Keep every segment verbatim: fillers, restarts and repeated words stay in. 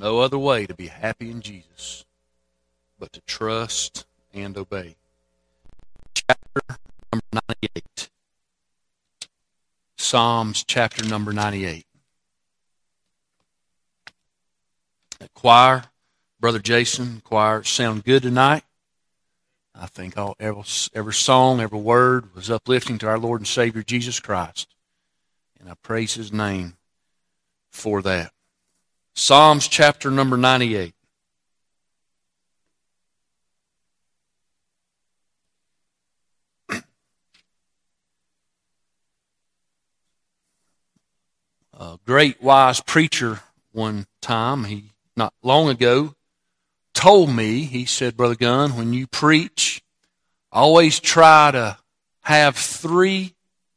no other way to be happy in Jesus but to trust and obey. Chapter number ninety-eight. Psalms chapter number ninety-eight. Choir, Brother Jason, choir, sound good tonight? I think all every, every song, every word was uplifting to our Lord and Savior Jesus Christ. And I praise His name for that. Psalms chapter number ninety-eight. A great wise preacher one time, he not long ago, told me, he said, Brother Gunn, when you preach, always try to have three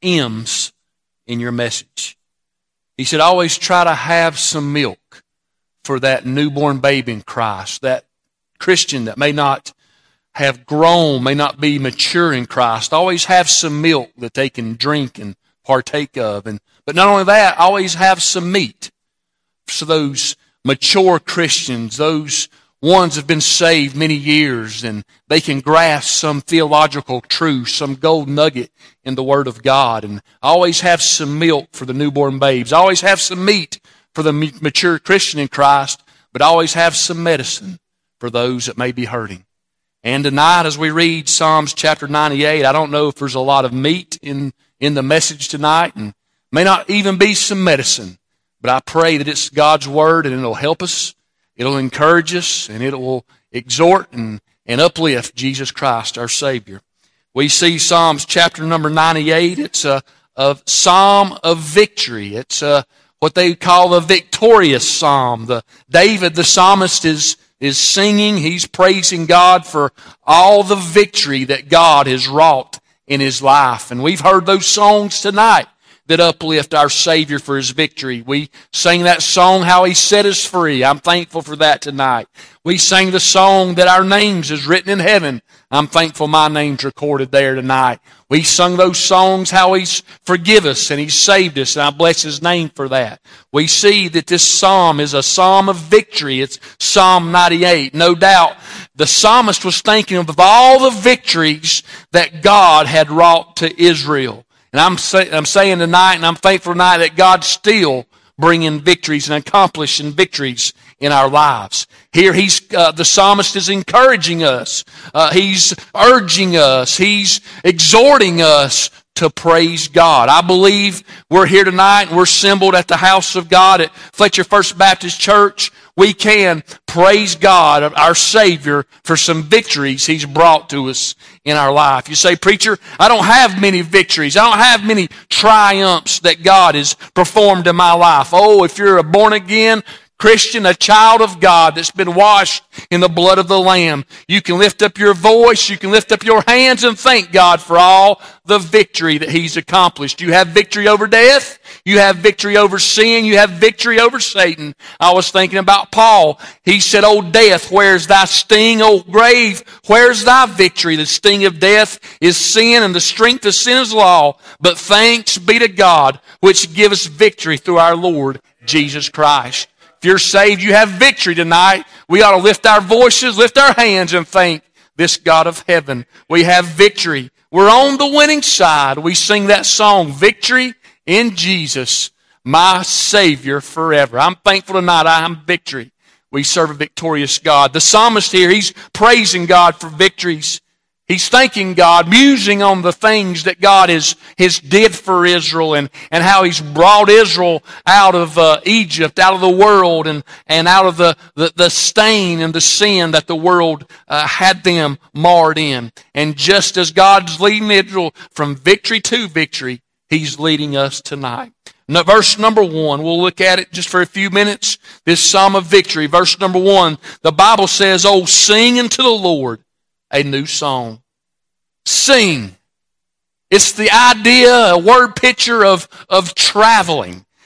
M's in your message. He said, always try to have some milk for that newborn baby in Christ, that Christian that may not have grown, may not be mature in Christ. Always have some milk that they can drink and partake of. And but not only that, always have some meat. So those mature Christians, those ones have been saved many years, and they can grasp some theological truth, some gold nugget in the Word of God. And always have some milk for the newborn babes. Always have some meat for the mature Christian in Christ, but always have some medicine for those that may be hurting. And tonight, as we read Psalms chapter ninety-eight, I don't know if there's a lot of meat in, in the message tonight, and may not even be some medicine, but I pray that it's God's Word and it'll help us, it'll encourage us, and it will exhort and, and uplift Jesus Christ, our Savior. We see Psalms chapter number ninety-eight. It's a, a psalm of victory. It's a, what they call the victorious psalm. The, David, the psalmist, is, is singing. He's praising God for all the victory that God has wrought in his life. And we've heard those songs tonight that uplift our Savior for His victory. We sang that song, How He Set Us Free. I'm thankful for that tonight. We sang the song that our names is written in heaven. I'm thankful my name's recorded there tonight. We sung those songs, how He's forgiven us and He's saved us, and I bless His name for that. We see that this psalm is a psalm of victory. It's Psalm ninety-eight. No doubt the psalmist was thinking of all the victories that God had wrought to Israel. And I'm, say, I'm saying tonight, and I'm thankful tonight, that God's still bringing victories and accomplishing victories in our lives. Here, he's uh, the psalmist is encouraging us. Uh, he's urging us. He's exhorting us to praise God. I believe we're here tonight and we're assembled at the house of God at Fletcher First Baptist Church. We can praise God, our Savior, for some victories He's brought to us in our life. You say, preacher, I don't have many victories. I don't have many triumphs that God has performed in my life. Oh, if you're a born-again Christian, a child of God that's been washed in the blood of the Lamb, you can lift up your voice, you can lift up your hands and thank God for all the victory that He's accomplished. You have victory over death, you have victory over sin, you have victory over Satan. I was thinking about Paul. He said, O death, where's thy sting? O grave, where's thy victory? The sting of death is sin, and the strength of sin is law. But thanks be to God, which gives us victory through our Lord Jesus Christ. If you're saved, you have victory tonight. We ought to lift our voices, lift our hands, and thank this God of heaven. We have victory. We're on the winning side. We sing that song, Victory in Jesus, my Savior forever. I'm thankful tonight I have victory. We serve a victorious God. The psalmist here, he's praising God for victories. He's thanking God, musing on the things that God has, has did for Israel, and, and how He's brought Israel out of uh, Egypt, out of the world, and, and out of the, the, the stain and the sin that the world uh, had them marred in. And just as God's leading Israel from victory to victory, He's leading us tonight. Now, verse number one, we'll look at it just for a few minutes. This psalm of victory. Verse number one, the Bible says, Oh, sing unto the Lord a new song. Sing. It's the idea, a word picture of, of traveling.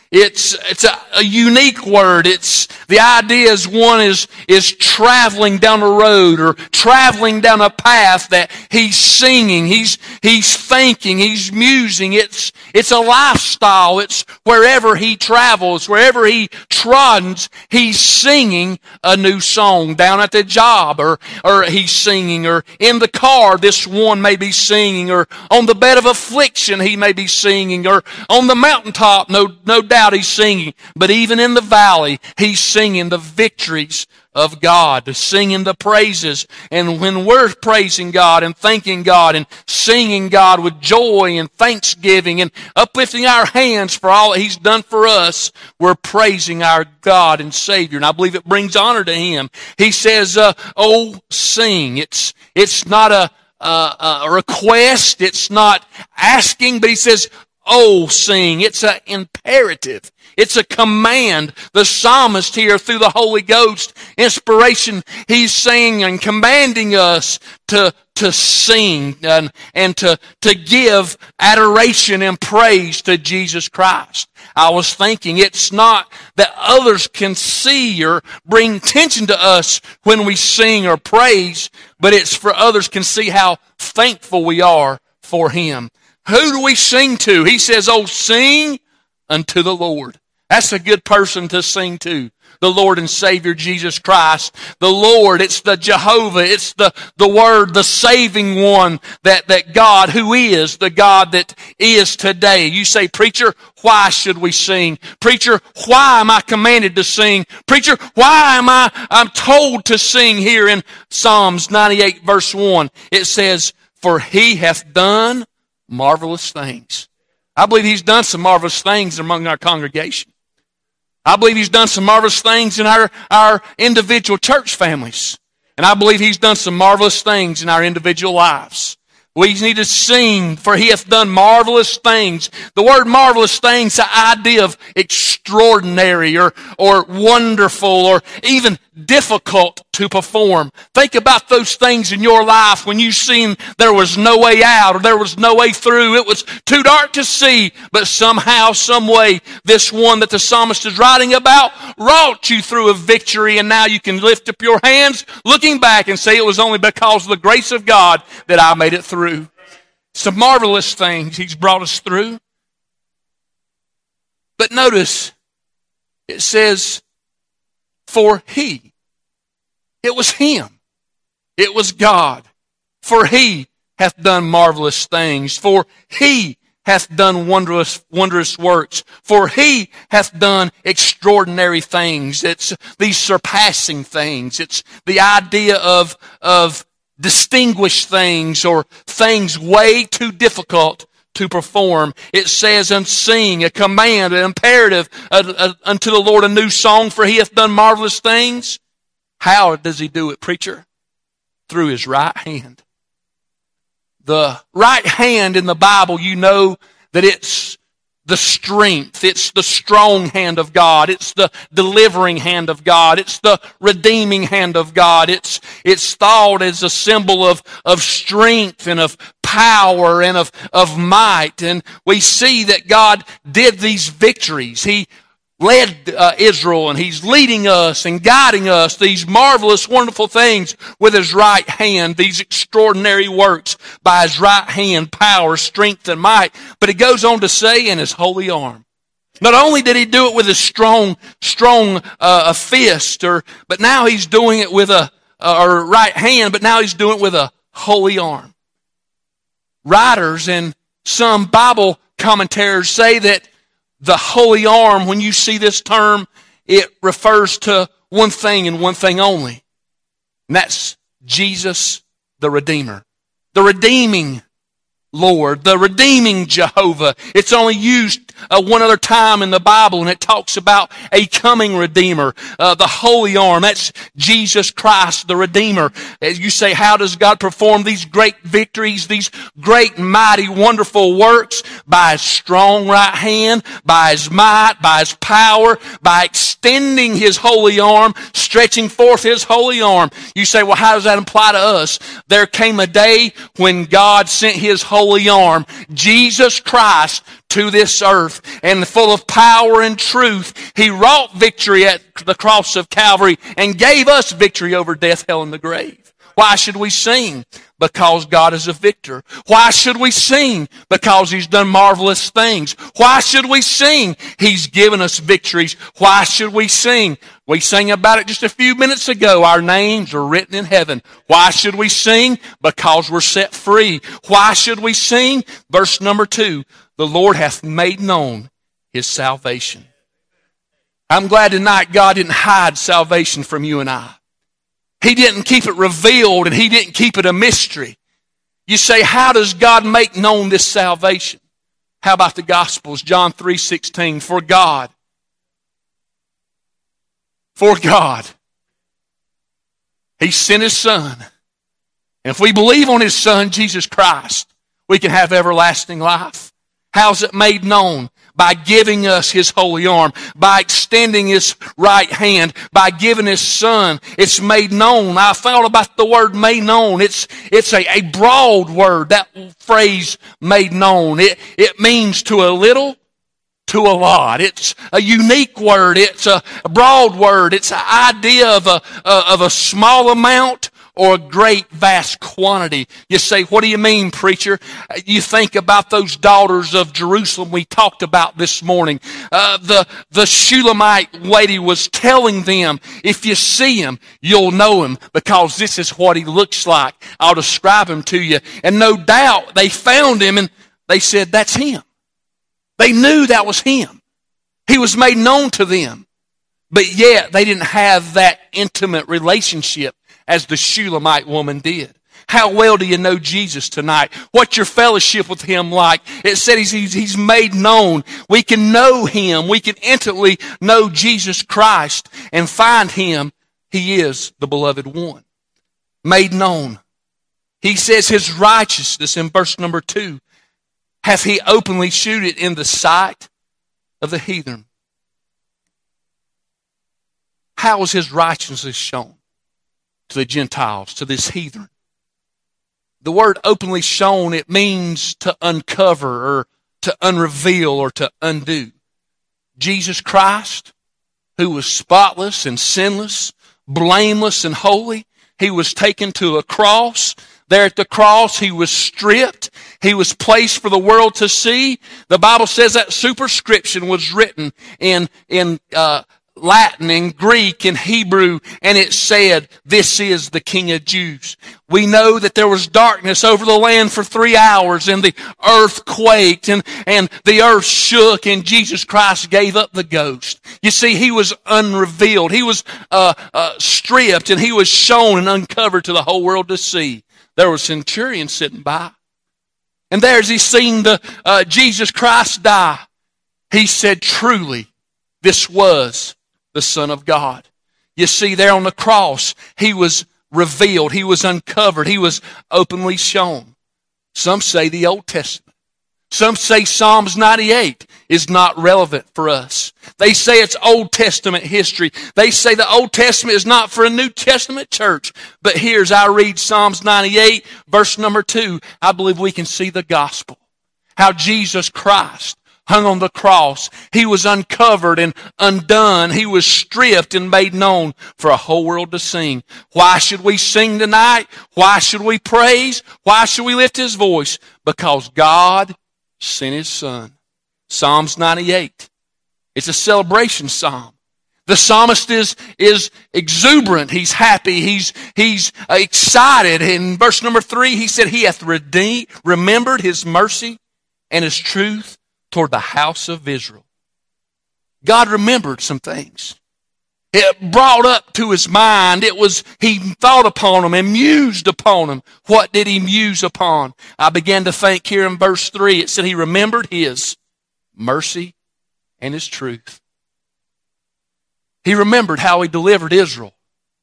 It's it's a, a unique word. It's the idea is one is is traveling down a road or traveling down a path that he's singing, he's he's thinking, he's musing. It's it's a lifestyle. It's wherever he travels, wherever he trods, he's singing a new song. Down at the job, or or he's singing, or in the car, this one may be singing, or on the bed of affliction, he may be singing, or on the mountaintop, no no doubt. He's singing, but even in the valley, he's singing the victories of God, singing the praises. And when we're praising God and thanking God and singing God with joy and thanksgiving and uplifting our hands for all that he's done for us, we're praising our God and Savior. And I believe it brings honor to him. He says, uh, oh, sing. It's, it's not a, a, a request. It's not asking, but he says, oh, sing. It's an imperative. It's a command. The psalmist here, through the Holy Ghost inspiration, he's saying and commanding us to, to sing and, and to, to give adoration and praise to Jesus Christ. I was thinking it's not that others can see or bring attention to us when we sing or praise, but it's for others can see how thankful we are for him. Who do we sing to? He says, oh, sing unto the Lord. That's a good person to sing to. The Lord and Savior Jesus Christ. The Lord, it's the Jehovah. It's the, the Word, the saving one that, that God who is, the God that is today. You say, preacher, why should we sing? Preacher, why am I commanded to sing? Preacher, why am I I'm told to sing here in Psalms ninety-eight verse one? It says, for he hath done marvelous things. I believe he's done some marvelous things among our congregation. I believe he's done some marvelous things in our, our individual church families. And I believe he's done some marvelous things in our individual lives. We need to sing, for he hath done marvelous things. The word marvelous things, the idea of extraordinary or, or wonderful or even difficult to perform. Think about those things in your life when you seen there was no way out or there was no way through. It was too dark to see, but somehow, some way, this one that the psalmist is writing about wrought you through a victory, and now you can lift up your hands looking back and say it was only because of the grace of God that I made it through. Some marvelous things he's brought us through. But notice, it says, for he. It was him. It was God. For he hath done marvelous things. For he hath done wondrous, wondrous works. For he hath done extraordinary things. It's these surpassing things. It's the idea of, of distinguished things or things way too difficult to perform. It says, and sing, a command, an imperative uh, uh, unto the Lord, a new song, for he hath done marvelous things. How does he do it, preacher? Through his right hand. The right hand in the Bible, you know that it's the strength. It's the strong hand of God. It's the delivering hand of God. It's the redeeming hand of God. It's, it's thought as a symbol of, of strength and of power and of, of might. And we see that God did these victories. He led uh, Israel, and he's leading us and guiding us, these marvelous, wonderful things with his right hand, these extraordinary works by his right hand, power, strength, and might. But he goes on to say, in his holy arm. Not only did he do it with a strong, strong uh, a fist, or but now he's doing it with a, a right hand, but now he's doing it with a holy arm. Writers and some Bible commentators say that the holy arm, when you see this term, it refers to one thing and one thing only. And that's Jesus the Redeemer. The redeeming Lord, the redeeming Jehovah. It's only used uh, one other time in the Bible, and it talks about a coming Redeemer, uh, the holy arm. That's Jesus Christ, the Redeemer. As you say, how does God perform these great victories, these great, mighty, wonderful works? By his strong right hand, by his might, by his power, by extending his holy arm, stretching forth his holy arm. You say, well, how does that apply to us? There came a day when God sent his holy arm, Jesus Christ, to this earth, and full of power and truth, He wrought victory at the cross of Calvary and gave us victory over death, hell, and the grave. Why should we sing? Because God is a victor. Why should we sing? Because He's done marvelous things. Why should we sing? He's given us victories. Why should we sing? We sang about it just a few minutes ago. Our names are written in heaven. Why should we sing? Because we're set free. Why should we sing? Verse number two, the Lord hath made known His salvation. I'm glad tonight God didn't hide salvation from you and I. He didn't keep it revealed, and He didn't keep it a mystery. You say, how does God make known this salvation? How about the Gospels? John three sixteen, for God, for God, He sent His Son. And if we believe on His Son, Jesus Christ, we can have everlasting life. How's it made known? By giving us His holy arm, by extending His right hand, by giving His Son. It's made known. I thought about the word made known. It's, it's a, a broad word, that phrase made known. It, it means to a little, to a lot. It's a unique word. It's a, a broad word. It's an idea of a, of a small amount or a great vast quantity. You say, what do you mean, preacher? You think about those daughters of Jerusalem we talked about this morning. Uh, the, the Shulamite lady was telling them, if you see him, you'll know him, because this is what he looks like. I'll describe him to you. And no doubt they found him and they said, that's him. They knew that was him. He was made known to them. But yet they didn't have that intimate relationship as the Shulamite woman did. How well do you know Jesus tonight? What's your fellowship with Him like? It said he's, he's, he's made known. We can know Him. We can intimately know Jesus Christ and find Him. He is the beloved one. Made known. He says His righteousness in verse number two, hath He openly shewed it in the sight of the heathen. How was His righteousness shown to the Gentiles, to this heathen? The word openly shown, it means to uncover or to unreveal or to undo. Jesus Christ, who was spotless and sinless, blameless and holy, He was taken to a cross. There at the cross, He was stripped. He was placed for the world to see. The Bible says that superscription was written in, in, uh, Latin and Greek and Hebrew, and it said, this is the King of Jews. We know that there was darkness over the land for three hours and the earth quaked and, and the earth shook and Jesus Christ gave up the ghost. You see, He was unrevealed. He was uh, uh, stripped and He was shown and uncovered to the whole world to see. There was a centurion sitting by. And there as he seen the uh, Jesus Christ die, he said, truly, this was the Son of God. You see, there on the cross, He was revealed. He was uncovered. He was openly shown. Some say the Old Testament. Some say Psalms ninety-eight is not relevant for us. They say it's Old Testament history. They say the Old Testament is not for a New Testament church. But here's, I read Psalms ninety-eight, verse number two. I believe we can see the gospel. How Jesus Christ hung on the cross. He was uncovered and undone. He was stripped and made known for a whole world to sing. Why should we sing tonight? Why should we praise? Why should we lift His voice? Because God sent His Son. Psalms ninety-eight. It's a celebration psalm. The psalmist is, is exuberant. He's happy. He's, he's excited. In verse number three, he said, He hath redeemed, remembered His mercy and His truth toward the house of Israel. God remembered some things. It brought up to His mind. It was, He thought upon them and mused upon them. What did He muse upon? I began to think here in verse three. It said He remembered His mercy and His truth. He remembered how He delivered Israel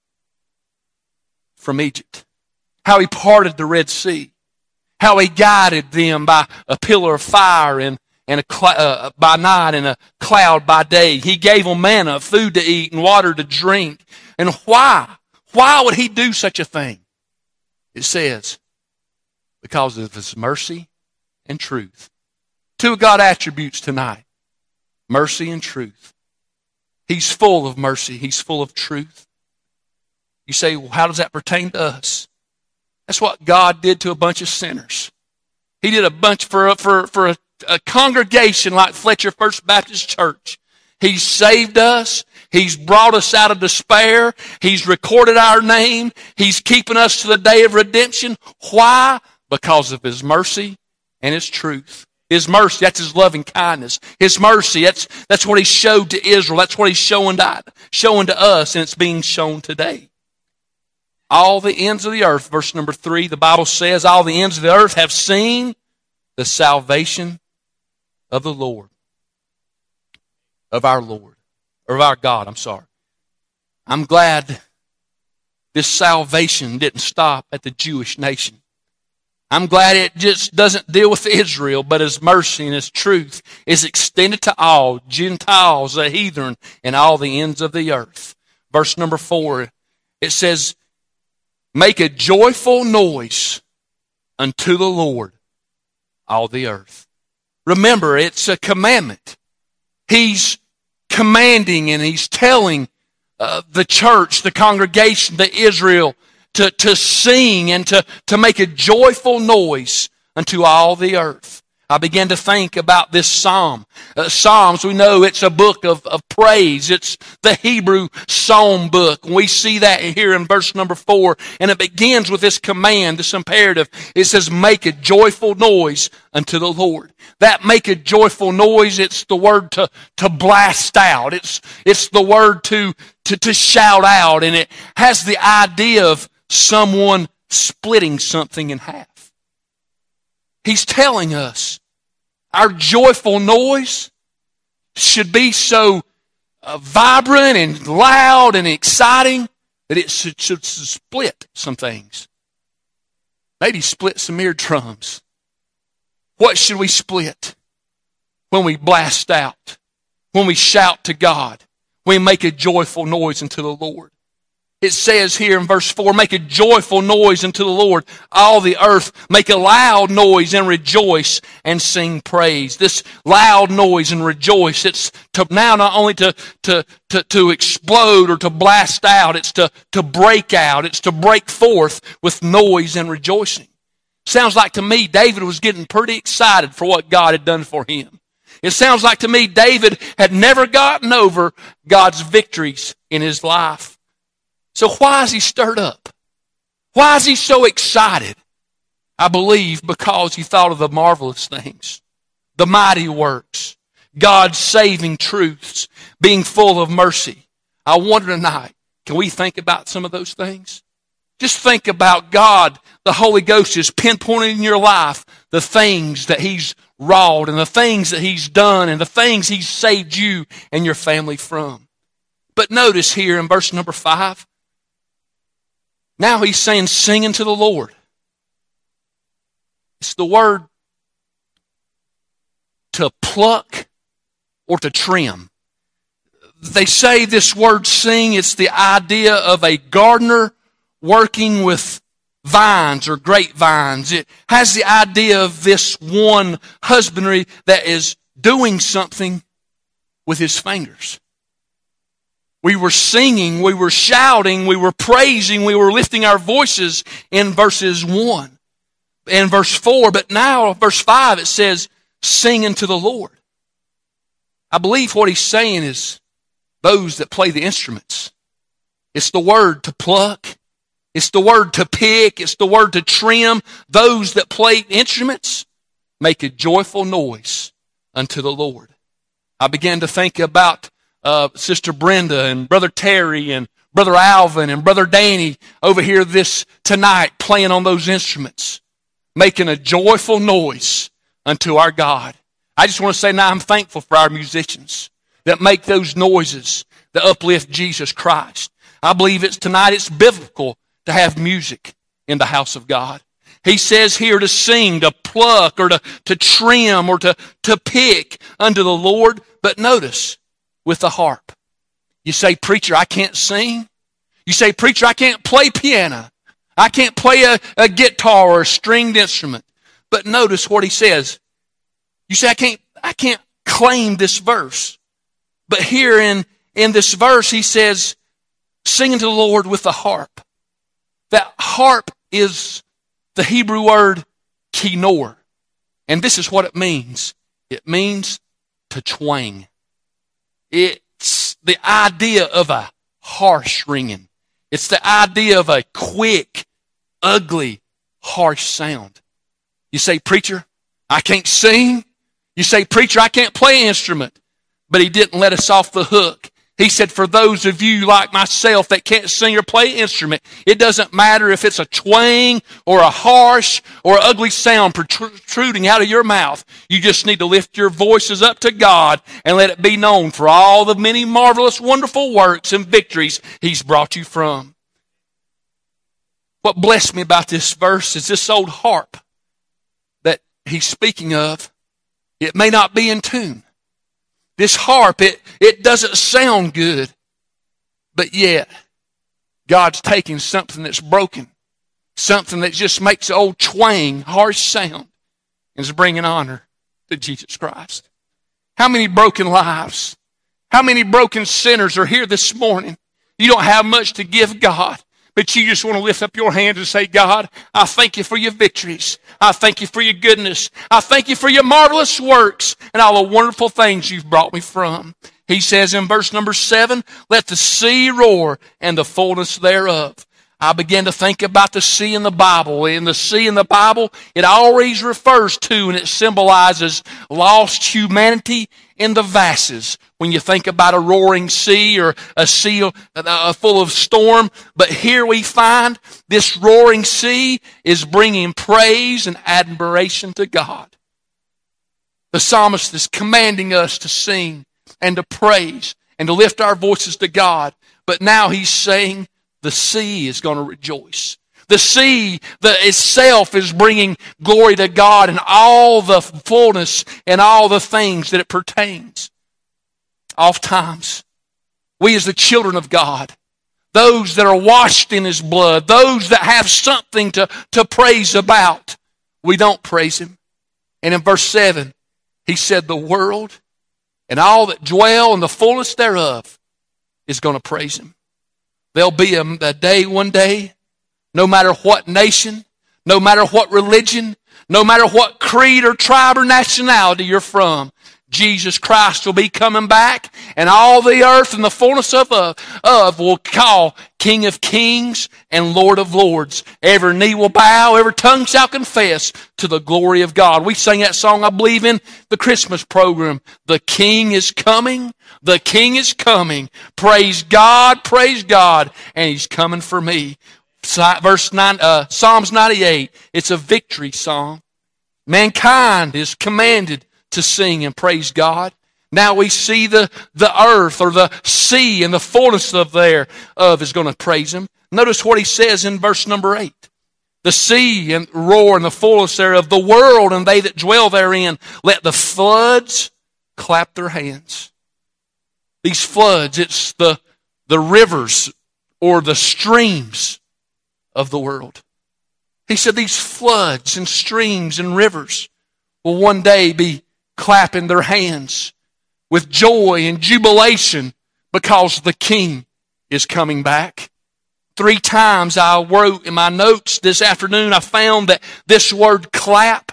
from Egypt. How He parted the Red Sea. How He guided them by a pillar of fire and and a cl- uh, by night and a cloud by day. He gave them manna, food to eat and water to drink. And why? Why would He do such a thing? It says, because of His mercy and truth. Two of God's attributes tonight. Mercy and truth. He's full of mercy. He's full of truth. You say, well, how does that pertain to us? That's what God did to a bunch of sinners. He did a bunch for, for, for a, a congregation like Fletcher First Baptist Church. He's saved us. He's brought us out of despair. He's recorded our name. He's keeping us to the day of redemption. Why? Because of His mercy and His truth. His mercy, that's His loving kindness. His mercy, that's, that's what He showed to Israel. That's what He's showing to, showing to us, and it's being shown today. All the ends of the earth, verse number three, the Bible says, all the ends of the earth have seen the salvation of the Lord. Of our Lord. Or of our God, I'm sorry. I'm glad this salvation didn't stop at the Jewish nation. I'm glad it just doesn't deal with Israel, but His mercy and His truth is extended to all, Gentiles, the heathen, and all the ends of the earth. Verse number four, it says, make a joyful noise unto the Lord, all the earth. Remember, it's a commandment. He's commanding and He's telling uh, the church, the congregation, the Israel, to, to sing and to, to make a joyful noise unto all the earth. I began to think about this psalm. Uh, Psalms, we know it's a book of, of praise. It's the Hebrew psalm book. We see that here in verse number four. And it begins with this command, this imperative. It says, make a joyful noise unto the Lord. That make a joyful noise, it's the word to, to blast out. It's, it's the word to, to, to shout out. And it has the idea of someone splitting something in half. He's telling us our joyful noise should be so uh, vibrant and loud and exciting that it should, should split some things. Maybe split some eardrums. What should we split? When we blast out, when we shout to God, when we make a joyful noise unto the Lord. It says here in verse four, make a joyful noise unto the Lord, all the earth. Make a loud noise and rejoice and sing praise. This loud noise and rejoice, it's to now not only to, to, to, to explode or to blast out, it's to, to break out. It's to break forth with noise and rejoicing. Sounds like to me David was getting pretty excited for what God had done for him. It sounds like to me David had never gotten over God's victories in his life. So why is he stirred up? Why is he so excited? I believe because he thought of the marvelous things, the mighty works, God's saving truths, being full of mercy. I wonder tonight, can we think about some of those things? Just think about God, the Holy Ghost is pinpointing in your life the things that He's wrought and the things that He's done and the things He's saved you and your family from. But notice here in verse number five, now He's saying, sing unto the Lord. It's the word to pluck or to trim. They say this word sing, it's the idea of a gardener working with vines or grapevines. It has the idea of this one husbandry that is doing something with his fingers. We were singing, we were shouting, we were praising, we were lifting our voices in verses one and verse four. But now, verse five, it says, sing unto the Lord. I believe what he's saying is those that play the instruments. It's the word to pluck. It's the word to pick. It's the word to trim. Those that play instruments make a joyful noise unto the Lord. I began to think about Uh, Sister Brenda and Brother Terry and Brother Alvin and Brother Danny over here this tonight playing on those instruments, making a joyful noise unto our God. I just want to say now I'm thankful for our musicians that make those noises that uplift Jesus Christ. I believe it's tonight it's biblical to have music in the house of God. He says here to sing, to pluck, or to, to trim, or to, to pick unto the Lord. But notice, with the harp. You say, preacher, I can't sing. You say, preacher, I can't play piano. I can't play a, a guitar or a stringed instrument. But notice what he says. You say, I can't, I can't claim this verse. But here in, in this verse, he says, singing to the Lord with the harp. That harp is the Hebrew word kinor. And this is what it means. It means to twang. It's the idea of a harsh ringing. It's the idea of a quick, ugly, harsh sound. You say, preacher, I can't sing. You say, preacher, I can't play an instrument. But he didn't let us off the hook. He said, for those of you like myself that can't sing or play an instrument, it doesn't matter if it's a twang or a harsh or ugly sound protruding out of your mouth. You just need to lift your voices up to God and let it be known for all the many marvelous, wonderful works and victories He's brought you from. What blessed me about this verse is this old harp that he's speaking of. It may not be in tune. This harp, it, it doesn't sound good. But yet, God's taking something that's broken, something that just makes an old twang, harsh sound, and is bringing honor to Jesus Christ. How many broken lives, how many broken sinners are here this morning? You don't have much to give God, but you just want to lift up your hands and say, God, I thank you for your victories. I thank you for your goodness. I thank you for your marvelous works and all the wonderful things you've brought me from. He says in verse number seven, let the sea roar and the fullness thereof. I began to think about the sea in the Bible. In the sea in the Bible, it always refers to and it symbolizes lost humanity in the vasses. When you think about a roaring sea or a sea full of storm. But here we find this roaring sea is bringing praise and admiration to God. The psalmist is commanding us to sing and to praise and to lift our voices to God. But now he's saying the sea is going to rejoice. The sea the itself is bringing glory to God and all the fullness and all the things that it pertains. Oftentimes, we as the children of God, those that are washed in His blood, those that have something to, to praise about, we don't praise Him. And in verse seven, he said, the world and all that dwell in the fullness thereof is going to praise Him. There'll be a, a day one day, no matter what nation, no matter what religion, no matter what creed or tribe or nationality you're from, Jesus Christ will be coming back, and all the earth and the fullness of, of, of will call King of Kings and Lord of Lords. Every knee will bow, every tongue shall confess to the glory of God. We sang that song, I believe, in the Christmas program. The King is coming, the King is coming. Praise God, praise God, and He's coming for me. Verse nine, uh, Psalms ninety-eight, it's a victory song. Mankind is commanded to sing and praise God. Now we see the, the earth or the sea and the fullness of thereof is going to praise Him. Notice what he says in verse number eight. The sea and roar and the fullness thereof, the world and they that dwell therein, let the floods clap their hands. These floods, it's the, the rivers or the streams of the world. He said these floods and streams and rivers will one day be clapping their hands with joy and jubilation because the King is coming back. Three times I wrote in my notes this afternoon, I found that this word clap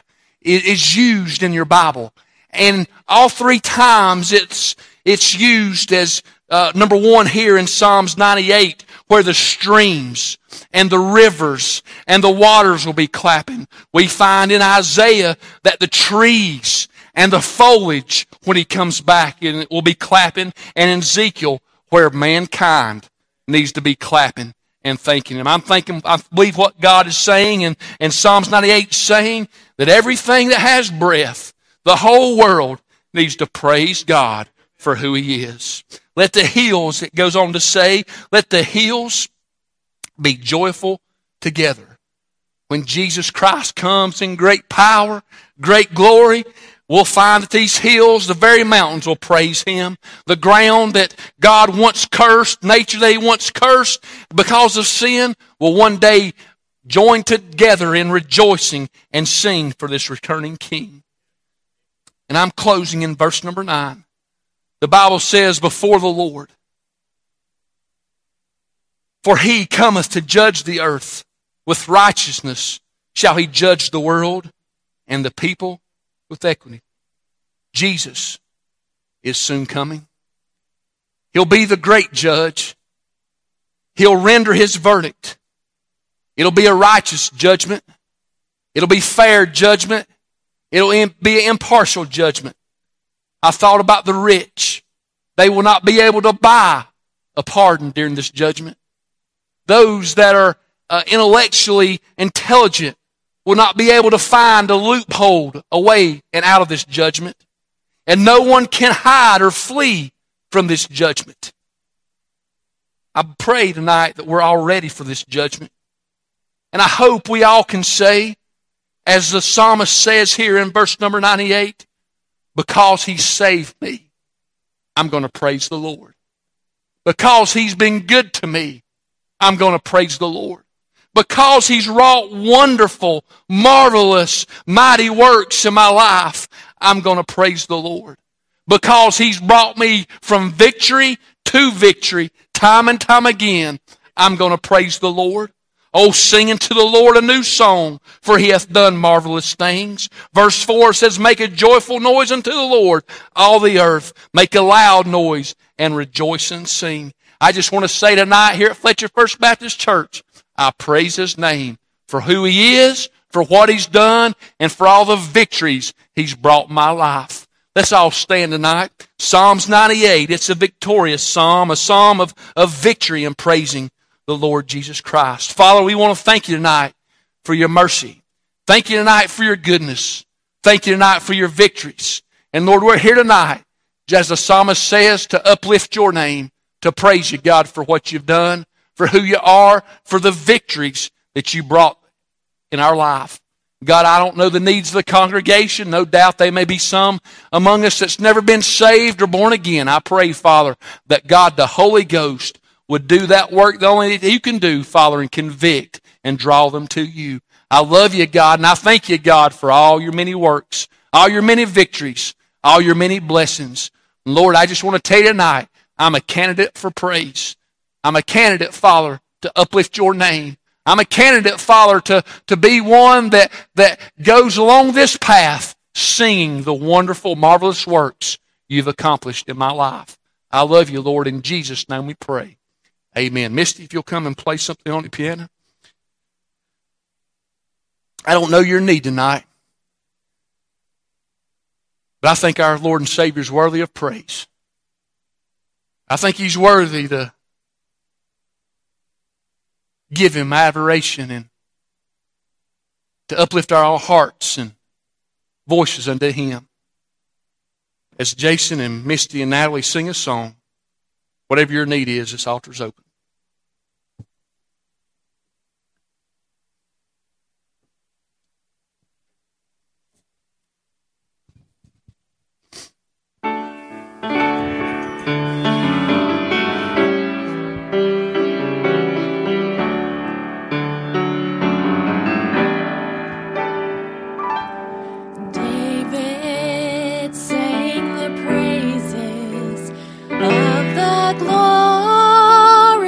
is used in your Bible. And all three times it's, it's used as, uh, number one here in Psalms ninety-eight, where the streams and the rivers and the waters will be clapping. We find in Isaiah that the trees and the foliage, when He comes back, and it will be clapping. And in Ezekiel, where mankind needs to be clapping and thanking Him. I'm thinking, I believe what God is saying, and, and Psalms ninety-eight is saying that everything that has breath, the whole world, needs to praise God for who He is. Let the hills, it goes on to say, let the hills be joyful together. When Jesus Christ comes in great power, great glory, we'll find that these hills, the very mountains, will praise Him. The ground that God once cursed, nature that He once cursed because of sin, will one day join together in rejoicing and sing for this returning King. And I'm closing in verse number nine. The Bible says, before the Lord, for he cometh to judge the earth. With righteousness shall he judge the world and the people with equity. Jesus is soon coming. He'll be the great judge. He'll render his verdict. It'll be a righteous judgment. It'll be fair judgment. It'll be an impartial judgment. I thought about the rich. They will not be able to buy a pardon during this judgment. Those that are uh, intellectually intelligent will not be able to find a loophole away and out of this judgment. And no one can hide or flee from this judgment. I pray tonight that we're all ready for this judgment. And I hope we all can say, as the psalmist says here in verse number ninety-eight, because he saved me, I'm going to praise the Lord. Because he's been good to me, I'm going to praise the Lord. Because he's wrought wonderful, marvelous, mighty works in my life, I'm going to praise the Lord. Because he's brought me from victory to victory, time and time again, I'm going to praise the Lord. Oh, sing unto the Lord a new song, for he hath done marvelous things. Verse four says, make a joyful noise unto the Lord, all the earth. Make a loud noise and rejoice and sing. I just want to say tonight here at Fletcher First Baptist Church, I praise his name for who he is, for what he's done, and for all the victories he's brought in my life. Let's all stand tonight. Psalms ninety-eight, it's a victorious psalm, a psalm of, of victory and praising the Lord Jesus Christ. Father, we want to thank you tonight for your mercy. Thank you tonight for your goodness. Thank you tonight for your victories. And Lord, we're here tonight, as the psalmist says, to uplift your name, to praise you, God, for what you've done, for who you are, for the victories that you brought in our life. God, I don't know the needs of the congregation. No doubt there may be some among us that's never been saved or born again. I pray, Father, that God, the Holy Ghost, would do that work the only that you can do, Father, and convict and draw them to you. I love you, God, and I thank you, God, for all your many works, all your many victories, all your many blessings. Lord, I just want to tell you tonight, I'm a candidate for praise. I'm a candidate, Father, to uplift your name. I'm a candidate, Father, to, to be one that, that goes along this path singing the wonderful, marvelous works you've accomplished in my life. I love you, Lord. In Jesus' name we pray. Amen. Misty, if you'll come and play something on the piano. I don't know your need tonight, but I think our Lord and Savior is worthy of praise. I think he's worthy to give him adoration and to uplift our hearts and voices unto him. As Jason and Misty and Natalie sing a song, whatever your need is, this altar's open. Glory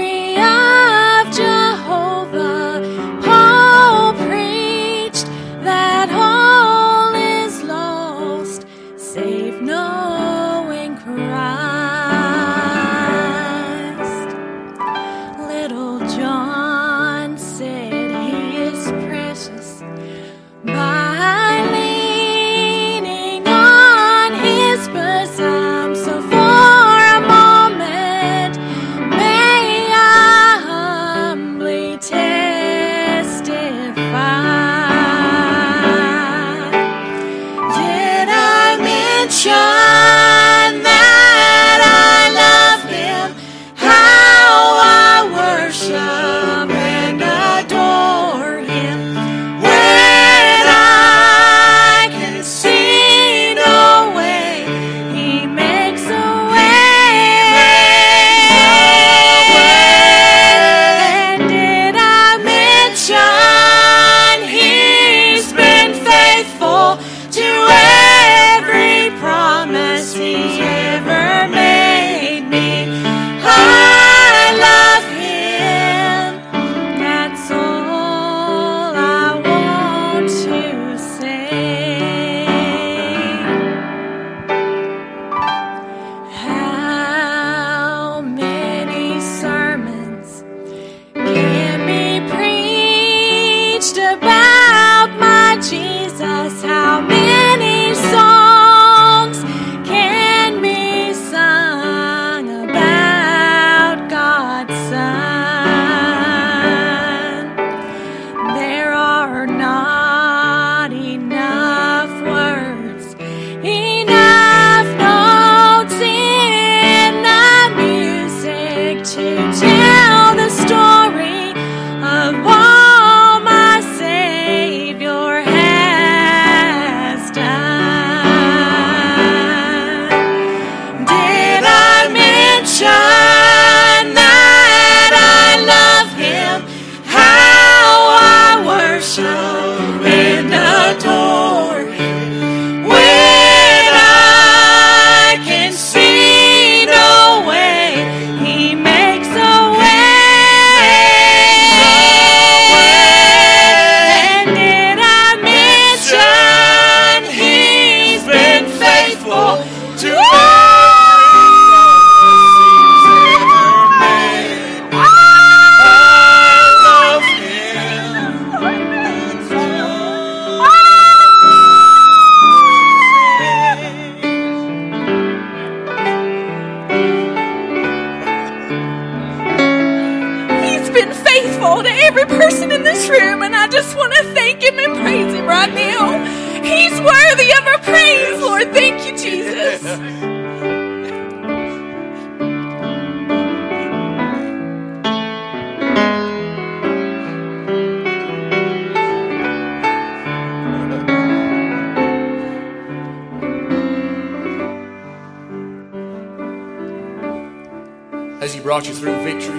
faithful to every person in this room, and I just want to thank Him and praise Him right now. He's worthy of our praise, Lord. Thank you, Jesus. Has He brought you through victory?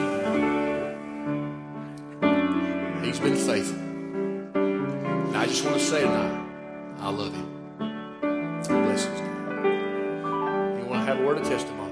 He's been faithful. And I just want to say tonight, I love Him. Blessings. You want to have a word of testimony?